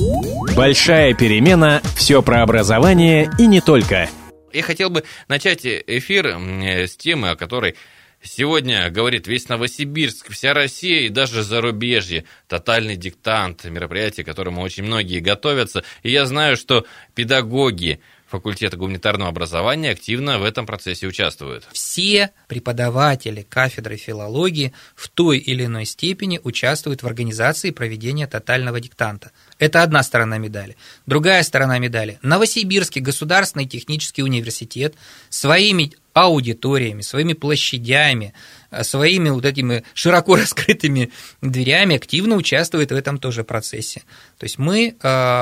Большая перемена. Все про образование и не только. Я хотел бы начать эфир с темы, о которой сегодня говорит весь Новосибирск, вся Россия и даже зарубежье. Тотальный диктант, мероприятие, к которому очень многие готовятся. И я знаю, что педагоги факультета гуманитарного образования активно в этом процессе участвуют. Все преподаватели кафедры филологии в той или иной степени участвуют в организации проведения тотального диктанта. Это одна сторона медали. Другая сторона медали. Новосибирский государственный технический университет своими аудиториями, своими площадями, своими вот этими широко раскрытыми дверями активно участвует в этом тоже процессе. То есть мы,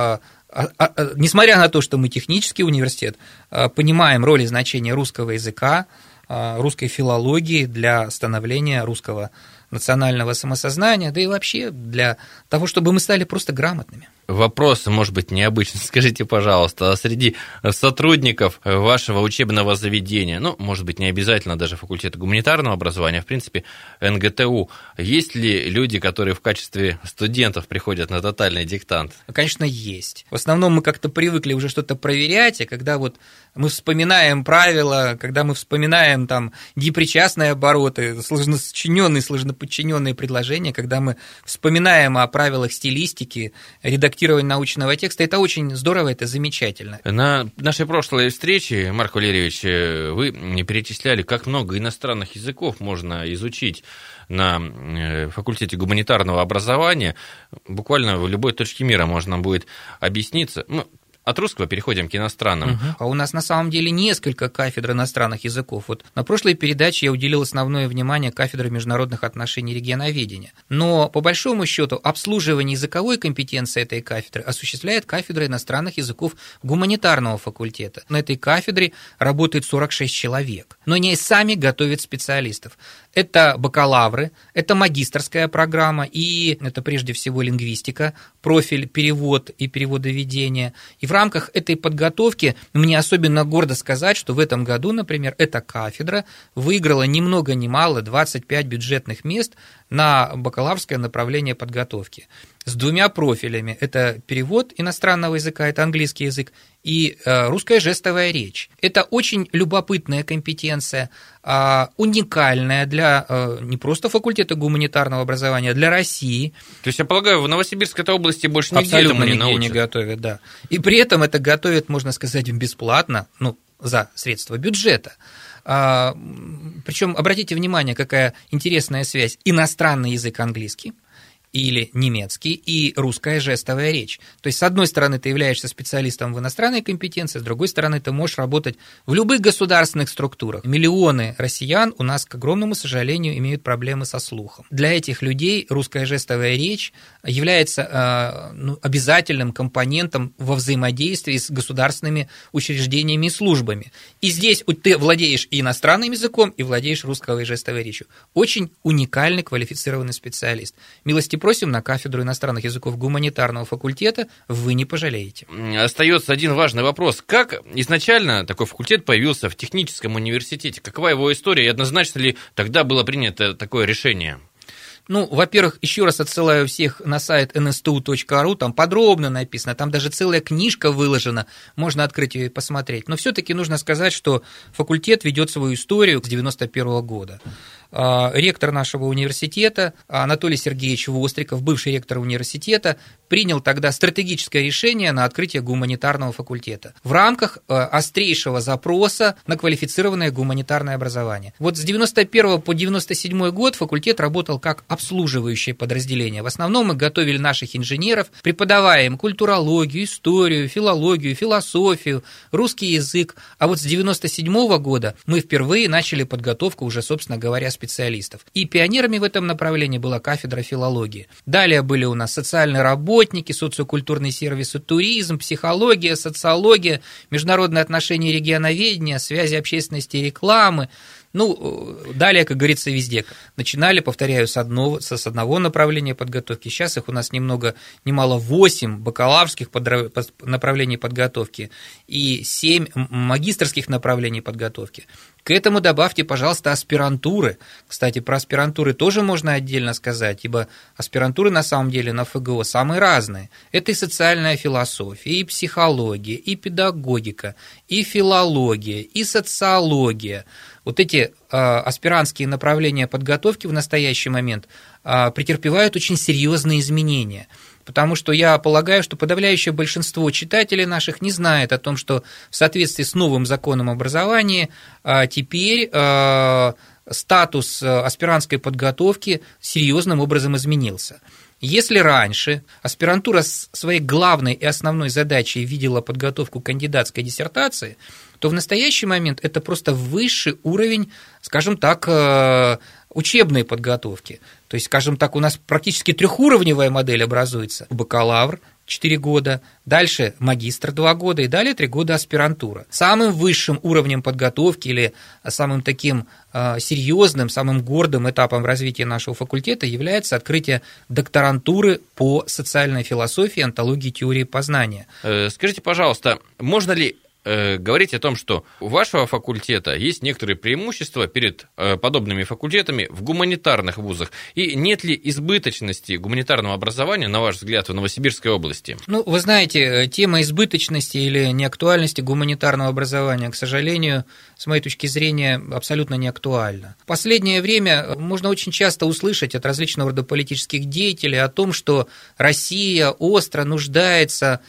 несмотря на то, что мы технический университет, понимаем роль и значение русского языка, русской филологии для становления русского национального самосознания, да и вообще для того, чтобы мы стали просто грамотными. Вопрос, может быть, необычный. Скажите, пожалуйста, среди сотрудников вашего учебного заведения, может быть, не обязательно даже факультета гуманитарного образования, а в принципе НГТУ, есть ли люди, которые в качестве студентов приходят на тотальный диктант? Конечно, есть. В основном мы как-то привыкли уже что-то проверять, и когда вот мы вспоминаем правила, когда мы вспоминаем там депричастные обороты, сложносочиненные, сложноподчиненные предложения, когда мы вспоминаем о правилах стилистики, редактирования научного текста, это очень здорово, это замечательно. На нашей прошлой встрече, Марк Валерьевич, вы перечисляли, как много иностранных языков можно изучить на факультете гуманитарного образования. Буквально в любой точке мира можно будет объясниться. От русского переходим к иностранным. А у нас на самом деле несколько кафедр иностранных языков. Вот на прошлой передаче я уделил основное внимание кафедре международных отношений и регионоведения. Но по большому счету обслуживание языковой компетенции этой кафедры осуществляет кафедра иностранных языков гуманитарного факультета. На этой кафедре работает 46 человек, но они сами готовят специалистов. Это бакалавры, это магистерская программа, и это прежде всего лингвистика, профиль перевод и переводоведение. И в рамках этой подготовки мне особенно гордо сказать, что в этом году, например, эта кафедра выиграла ни много ни мало 25 бюджетных мест на бакалаврское направление подготовки с двумя профилями. Это перевод иностранного языка, это английский язык, и русская жестовая речь. Это очень любопытная компетенция, уникальная для не просто факультета гуманитарного образования, а для России. То есть, я полагаю, в Новосибирской этой области больше нигде этому не научат? Не готовят, да. И при этом это готовят, можно сказать, бесплатно, за средства бюджета. Причем обратите внимание, какая интересная связь. Иностранный язык английский или немецкий и русская жестовая речь. То есть, с одной стороны, ты являешься специалистом в иностранной компетенции, с другой стороны, ты можешь работать в любых государственных структурах. Миллионы россиян у нас, к огромному сожалению, имеют проблемы со слухом. Для этих людей русская жестовая речь является обязательным компонентом во взаимодействии с государственными учреждениями и службами. И здесь ты владеешь и иностранным языком, и владеешь русской жестовой речью. Очень уникальный квалифицированный специалист. Милости просим на кафедру иностранных языков гуманитарного факультета, вы не пожалеете. Остается один важный вопрос. Как изначально такой факультет появился в техническом университете? Какова его история и однозначно ли тогда было принято такое решение? Во-первых, еще раз отсылаю всех на сайт nstu.ru, там подробно написано, там даже целая книжка выложена, можно открыть ее и посмотреть. Но все-таки нужно сказать, что факультет ведет свою историю с 1991 года. Ректор нашего университета Анатолий Сергеевич Востриков, бывший ректор университета, принял тогда стратегическое решение на открытие гуманитарного факультета в рамках острейшего запроса на квалифицированное гуманитарное образование. Вот с 1991 по 1997 год факультет работал как обслуживающее подразделение. В основном мы готовили наших инженеров, преподавая им культурологию, историю, филологию, философию, русский язык. А вот с 1997 года мы впервые начали подготовку уже, собственно говоря, специалистов. И пионерами в этом направлении была кафедра филологии. Далее были у нас социальные работники, социокультурные сервисы, туризм, психология, социология, международные отношения и регионоведение, связи общественности и рекламы. Далее, как говорится, везде. Начинали, повторяю, с одного направления подготовки. Сейчас их у нас ни много ни мало 8 бакалаврских направлений подготовки и 7 магистерских направлений подготовки. К этому добавьте, пожалуйста, аспирантуры. Кстати, про аспирантуры тоже можно отдельно сказать, ибо аспирантуры на самом деле на ФГО самые разные. Это и социальная философия, и психология, и педагогика, и филология, и социология. Вот эти аспирантские направления подготовки в настоящий момент претерпевают очень серьезные изменения. Потому что я полагаю, что подавляющее большинство читателей наших не знает о том, что в соответствии с новым законом образования теперь статус аспирантской подготовки серьезным образом изменился. Если раньше аспирантура своей главной и основной задачей видела подготовку к кандидатской диссертации, то в настоящий момент это просто высший уровень, скажем так, учебной подготовки. То есть, скажем так, у нас практически трехуровневая модель образуется. Бакалавр 4 года, дальше магистр 2 года и далее 3 года аспирантура. Самым высшим уровнем подготовки или самым таким серьезным, самым гордым этапом развития нашего факультета является открытие докторантуры по социальной философии, онтологии, теории познания. Скажите, пожалуйста, можно ли говорить о том, что у вашего факультета есть некоторые преимущества перед подобными факультетами в гуманитарных вузах? И нет ли избыточности гуманитарного образования, на ваш взгляд, в Новосибирской области? Ну, вы знаете, тема избыточности или неактуальности гуманитарного образования, к сожалению, с моей точки зрения, абсолютно не актуальна. В последнее время можно очень часто услышать от различного рода политических деятелей о том, что Россия остро нуждается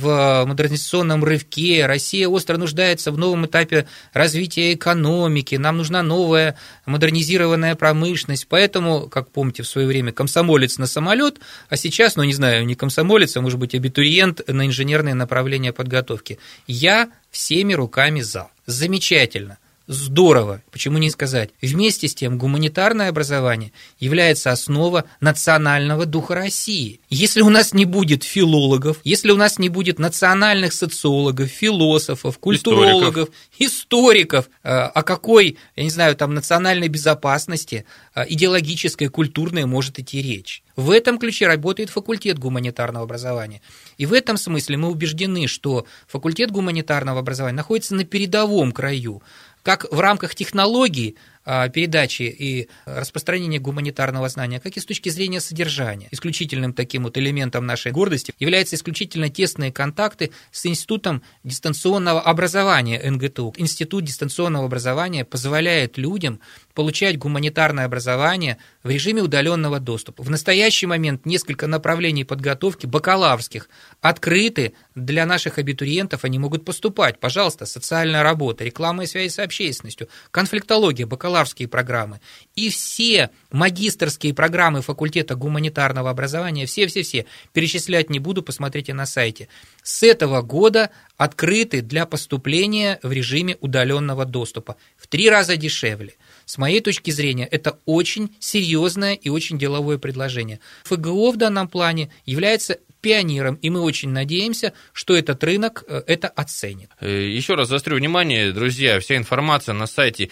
в модернизационном рывке, Россия остро нуждается в новом этапе развития экономики, нам нужна новая модернизированная промышленность, поэтому, как помните, в свое время комсомолец на самолет, а сейчас, ну не знаю, не комсомолец, а может быть абитуриент на инженерное направление подготовки. Я всеми руками за. Замечательно. Здорово, почему не сказать. Вместе с тем, гуманитарное образование является основой национального духа России. Если у нас не будет филологов, если у нас не будет национальных социологов, философов, культурологов, историков, о какой, я не знаю, там национальной безопасности, идеологической, культурной может идти речь? В этом ключе работает факультет гуманитарного образования. И в этом смысле мы убеждены, что факультет гуманитарного образования находится на передовом краю, как в рамках технологий передачи и распространения гуманитарного знания, как и с точки зрения содержания. Исключительным таким вот элементом нашей гордости являются исключительно тесные контакты с Институтом дистанционного образования НГТУ. Институт дистанционного образования позволяет людям получать гуманитарное образование в режиме удаленного доступа. В настоящий момент несколько направлений подготовки бакалаврских открыты для наших абитуриентов, они могут поступать. Пожалуйста, социальная работа, реклама и связь с общественностью, конфликтология, бакалаврские программы и все магистерские программы факультета гуманитарного образования, все, перечислять не буду, посмотрите на сайте, с этого года открыты для поступления в режиме удаленного доступа. В 3 раза дешевле. С моей точки зрения, это очень серьезное и очень деловое предложение. ФГО в данном плане является пионером, и мы очень надеемся, что этот рынок это оценит. Еще раз заострю внимание, друзья, вся информация на сайте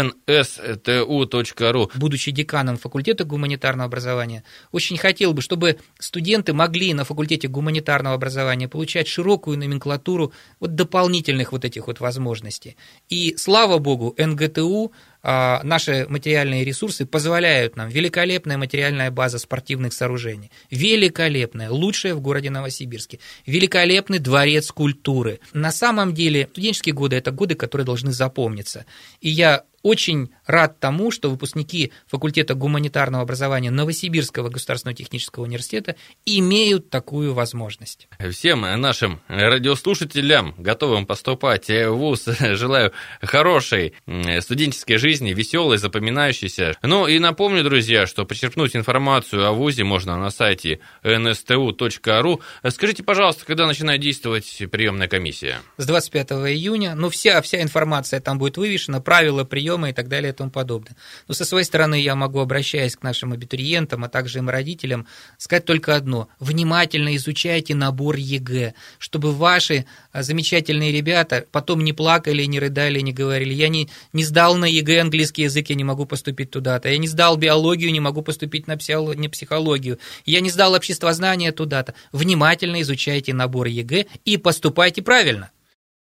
nstu.ru. Будучи деканом факультета гуманитарного образования, очень хотел бы, чтобы студенты могли на факультете гуманитарного образования получать широкую номенклатуру вот дополнительных вот этих вот возможностей. И слава богу, НГТУ, наши материальные ресурсы позволяют нам. Великолепная материальная база спортивных сооружений, великолепная, лучшая в городе Новосибирске, великолепный дворец культуры. На самом деле студенческие годы – это годы, которые должны запомниться. И я очень рад тому, что выпускники факультета гуманитарного образования Новосибирского государственного технического университета имеют такую возможность. Всем нашим радиослушателям, готовым поступать в ВУЗ, желаю хорошей студенческой жизни, веселой, запоминающейся. Ну и напомню, друзья, что почерпнуть информацию о ВУЗе можно на сайте nstu.ru. Скажите, пожалуйста, когда начинает действовать приемная комиссия? С 25 июня. Ну, вся информация там будет вывешена, правила приема и так далее и тому подобное. Но со своей стороны я могу, обращаясь к нашим абитуриентам, а также им родителям, сказать только одно. Внимательно изучайте набор ЕГЭ, чтобы ваши замечательные ребята потом не плакали, не рыдали, не говорили: я не сдал на ЕГЭ английский язык, я не могу поступить туда-то, я не сдал биологию, не могу поступить на психологию, я не сдал обществознание туда-то. Внимательно изучайте набор ЕГЭ и поступайте правильно.